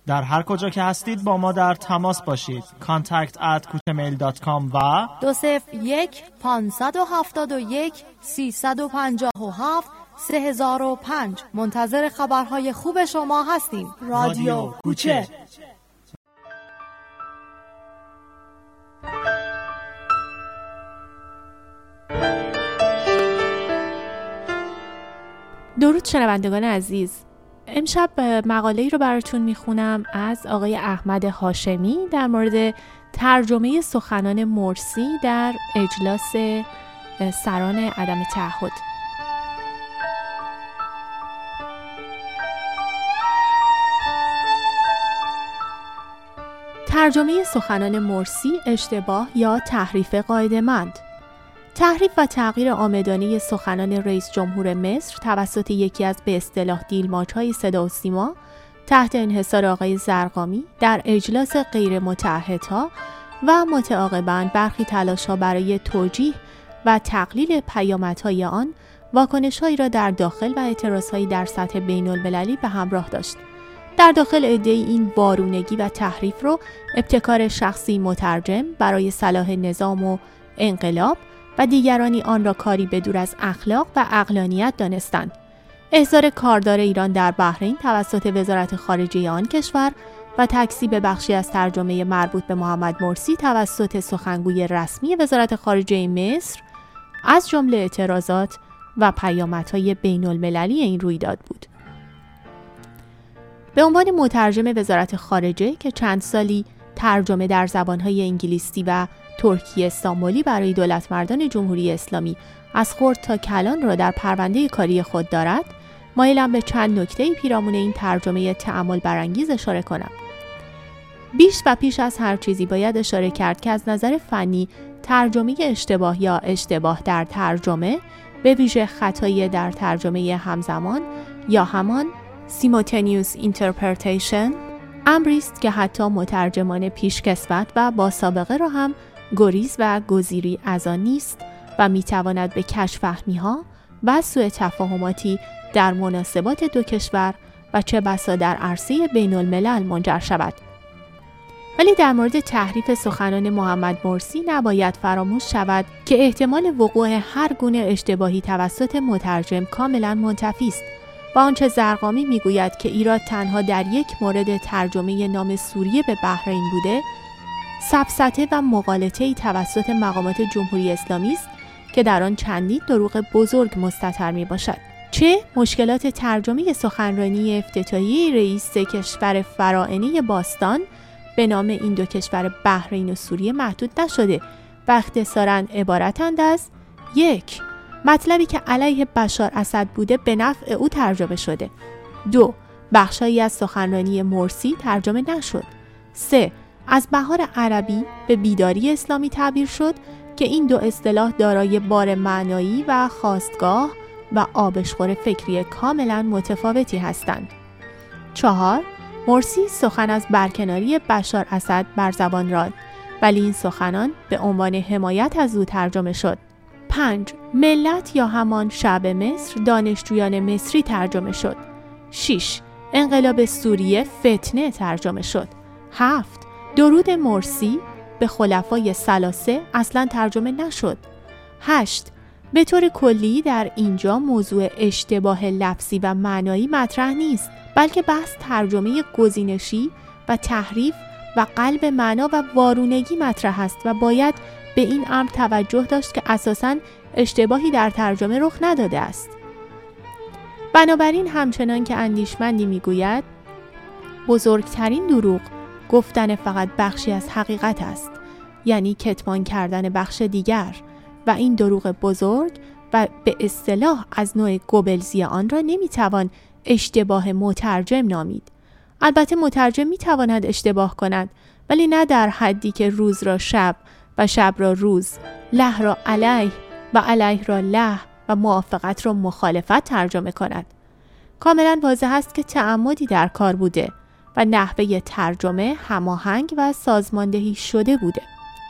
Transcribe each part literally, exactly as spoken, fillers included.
در هر کجا که هستید با ما در تماس باشید. کانتکت ات کوچه میل دات کام و دو صفر یک پانصد و هفتاد و یک سیصد و پنجاه و هفت سه هزار و پنج. منتظر خبرهای خوب شما هستیم. رادیو کوچه. درود شنوندگان عزیز. امشب مقاله‌ای رو براتون میخونم از آقای احمد هاشمی در مورد ترجمه سخنان مرسی در اجلاس سران عدم تعهد. ترجمه سخنان مرسی اشتباه یا تحریف قاعده‌مند. تحریف و تغییر عامدانه سخنان رئیس جمهور مصر توسط یکی از به اصطلاح دیلماچ‌های صدا و سیما تحت انحصار آقای زرقامی در اجلاس غیر متعهدها و متعاقباً برخی تلاش‌ها برای توجیه و تقلیل پیامدهای آن واکنش‌هایی را در داخل و اعتراض‌هایی در سطح بین‌المللی به همراه داشت. در داخل عده‌ای این وارونگی و تحریف رو ابتکار شخصی مترجم برای صلاح نظام و انقلاب و دیگرانی آن را کاری بدور از اخلاق و عقلانیت دانستند. احضار کاردار ایران در بحرین توسط وزارت خارجه آن کشور و تکذیب بخشی از ترجمه مربوط به محمد مرسی توسط سخنگوی رسمی وزارت خارجه مصر از جمله اعتراضات و پیامدهای بین‌المللی این رویداد بود. به عنوان مترجم وزارت خارجه که چند سالی ترجمه در زبانهای انگلیسی و ترکی استانبولی برای دولت مردان جمهوری اسلامی از خرد تا کلان را در پرونده کاری خود دارد، مایلم به چند نکته پیرامون این ترجمه تأمل برانگیز اشاره کنم. بیش و پیش از هر چیزی باید اشاره کرد که از نظر فنی ترجمه اشتباه یا اشتباه در ترجمه، به ویژه خطایی در ترجمه همزمان یا همان simultaneous interpretation، امری است که حتی مترجمان پیشکسوت و با سابقه را هم گریز و گزیری از آن نیست و میتواند به کژفهمی‌ها و سوء تفاهماتی در مناسبات دو کشور و چه بسا در عرصه بین الملل منجر شود. ولی در مورد تحریف سخنان محمد مرسی نباید فراموش شود که احتمال وقوع هر گونه اشتباهی توسط مترجم کاملا منتفی است و آنچه زرقامی میگوید که ایراد تنها در یک مورد ترجمه نام سوریه به بحرین بوده، سفسطه و مغالطه‌ای توسط مقامات جمهوری اسلامی است که در آن چندین دروغ بزرگ مستتر می باشد. چه مشکلات ترجمه سخنرانی افتتاحیه رئیس کشور فراعنه باستان به نام این دو کشور بحرین و سوریه محدود نشده و اختصاراً عبارتند از: یک، مطلبی که علیه بشار اسد بوده به نفع او ترجمه شده. دو، بخشایی از سخنرانی مرسی ترجمه نشد. سه، از بهار عربی به بیداری اسلامی تعبیر شد که این دو اصطلاح دارای بار معنایی و خاستگاه و آبشخور فکری کاملا متفاوتی هستند. چهار، مرسی سخن از برکناری بشار اسد بر زبان راند ولی این سخنان به عنوان حمایت از او ترجمه شد. پنج، ملت یا همان شعب مصر دانشجویان مصری ترجمه شد. شش، انقلاب سوریه فتنه ترجمه شد. هفت، درود مرسی به خلفای ثلاثه اصلا ترجمه نشد. هشت، به طور کلی در اینجا موضوع اشتباه لفظی و معنایی مطرح نیست، بلکه بحث ترجمه گزینشی و تحریف و قلب معنا و وارونگی مطرح است و باید به این امر توجه داشت که اساساً اشتباهی در ترجمه رخ نداده است. بنابراین همچنان که اندیشمندی میگوید بزرگترین دروغ گفتن فقط بخشی از حقیقت است، یعنی کتمان کردن بخش دیگر، و این دروغ بزرگ و به اصطلاح از نوع گوبلزی آن را نمیتوان اشتباه مترجم نامید. البته مترجم میتواند اشتباه کند، ولی نه در حدی که روز را شب و شب را روز، له را علیه و علیه را له و موافقت را مخالفت ترجمه کند. کاملا واضح است که تعمدی در کار بوده و نحوه ترجمه هماهنگ و سازماندهی شده بوده.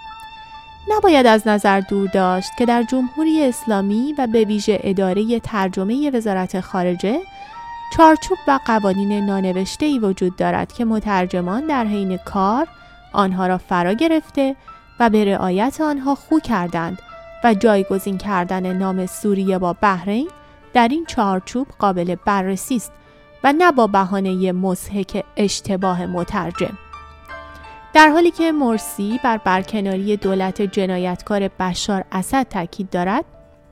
نباید از نظر دور داشت که در جمهوری اسلامی و به ویژه اداره ترجمه وزارت خارجه چارچوب و قوانین نانوشته‌ای وجود دارد که مترجمان در حین کار آنها را فرا گرفته و به رعایت آنها خو کردند و جایگزین کردن نام سوریه با بحرین در این چارچوب قابل بررسی است و نه با بهانه مضحک اشتباه مترجم. در حالی که مرسی بر برکناری دولت جنایتکار بشار اسد تاکید دارد،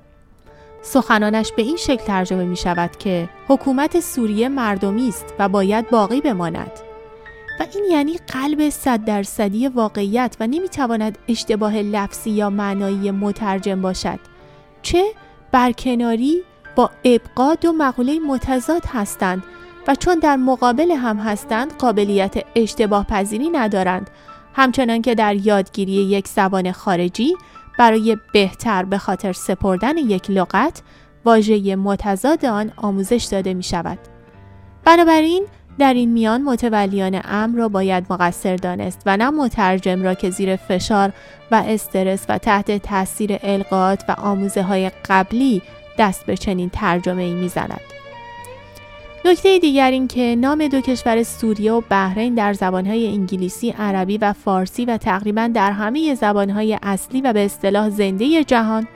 سخنانش به این شکل ترجمه می شود که حکومت سوریه مردمی است و باید باقی بماند و این یعنی قلب صد درصدی واقعیت و نمی تواند اشتباه لفظی یا معنایی مترجم باشد. چه برکناری با ابقا دو مقوله متضاد هستند و چون در مقابل هم هستند قابلیت اشتباه پذیری ندارند، همچنان که در یادگیری یک زبان خارجی برای بهتر به خاطر سپردن یک لغت واژه متضاد آن آموزش داده می شود. بنابراین در این میان متولیان امر را باید مقصر دانست و نه مترجم را که زیر فشار و استرس و تحت تاثیر القاءات و آموزه های قبلی دست به چنین ترجمه ای می زند. نکته دیگر این که نام دو کشور سوریه و بحرین در زبانهای انگلیسی، عربی و فارسی و تقریباً در همه زبانهای اصلی و به اصطلاح زنده جهان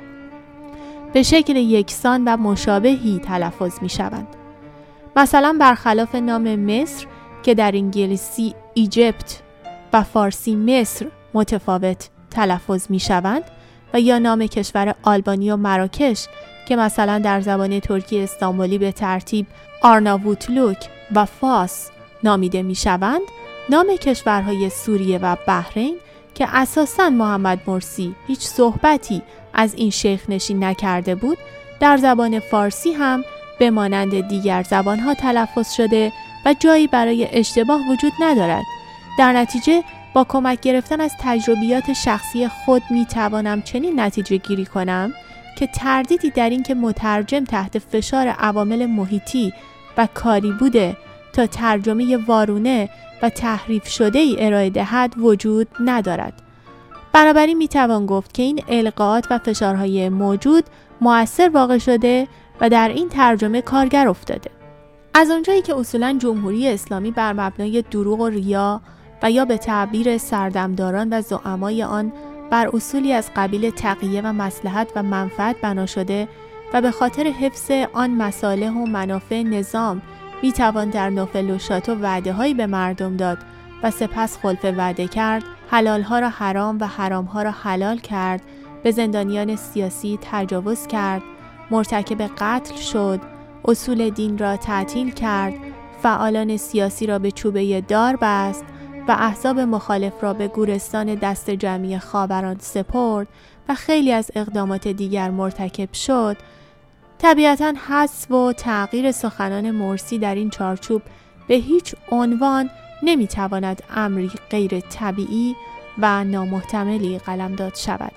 به شکل یکسان و مشابهی تلفظ می شوند. مثلا برخلاف نام مصر که در انگلیسی ایجیپت و فارسی مصر متفاوت تلفظ می شوند و یا نام کشور آلبانی و مراکش که مثلا در زبان ترکی استانبولی به ترتیب آرناووتلوک و فاس نامیده می شوند، نام کشورهای سوریه و بحرین که اساساً محمد مرسی هیچ صحبتی از این شیخ نشین نکرده بود، در زبان فارسی هم به مانند دیگر زبانها تلفظ شده و جایی برای اشتباه وجود ندارد. در نتیجه با کمک گرفتن از تجربیات شخصی خود می توانم چنین نتیجه گیری کنم که تردیدی در این که مترجم تحت فشار عوامل محیطی و کاری بوده تا ترجمه وارونه و تحریف شده ای ارائه دهد وجود ندارد. بنابراین می توان گفت که این القاءات و فشارهای موجود مؤثر واقع شده و در این ترجمه کارگر افتاده. از آنجایی که اصولاً جمهوری اسلامی بر مبنای دروغ و ریا و یا به تعبیر سردمداران و زعمای آن بر اصولی از قبیل تقیه و مصلحت و منفعت بنا شده و به خاطر حفظ آن مصالح و منافع نظام می توان در نوفل و شاتو وعده هایی به مردم داد و سپس خلف وعده کرد، حلال ها را حرام و حرام ها را حلال کرد، به زندانیان سیاسی تجاوز کرد، مرتکب قتل شد، اصول دین را تعطیل کرد، فعالان سیاسی را به چوبه دار بست و احزاب مخالف را به گورستان دست جمعی خاوران سپرد و خیلی از اقدامات دیگر مرتکب شد، طبیعتاً حذف و تغییر سخنان مرسی در این چارچوب به هیچ عنوان نمیتواند امری غیر طبیعی و نامحتملی قلمداد شود.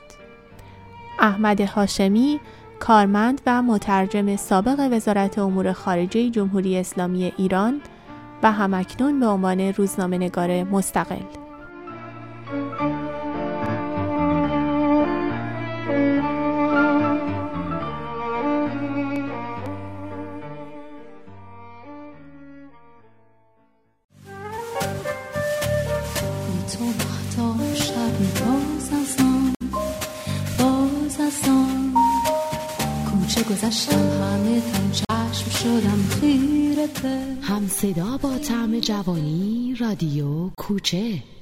احمد هاشمی، کارمند و مترجم سابق وزارت امور خارجه جمهوری اسلامی ایران و همکنون به عنوان روزنامه‌نگار مستقل. گذشتم همه تن چشم شدم خیره به هم صدا با طعم جوانی رادیو کوچه.